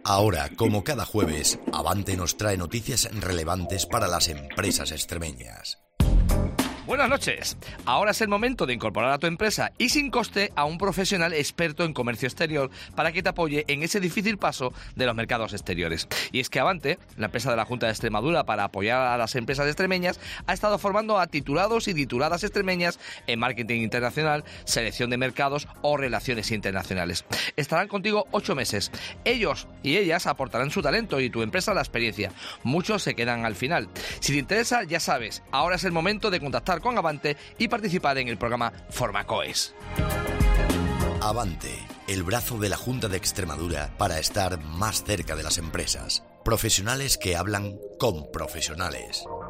Ahora, como cada jueves, Avante nos trae noticias relevantes para las empresas extremeñas. Buenas noches. Ahora es el momento de incorporar a tu empresa y sin coste a un profesional experto en comercio exterior para que te apoye en ese difícil paso de los mercados exteriores. Y es que Avante, la empresa de la Junta de Extremadura para apoyar a las empresas extremeñas, ha estado formando a titulados y tituladas extremeñas en marketing internacional, selección de mercados o relaciones internacionales. Estarán contigo 8 meses. Ellos y ellas aportarán su talento y tu empresa la experiencia. Muchos se quedan al final. Si te interesa, ya sabes, ahora es el momento de contactar con Avante y participar en el programa Formacoes. Avante, el brazo de la Junta de Extremadura para estar más cerca de las empresas. Profesionales que hablan con profesionales.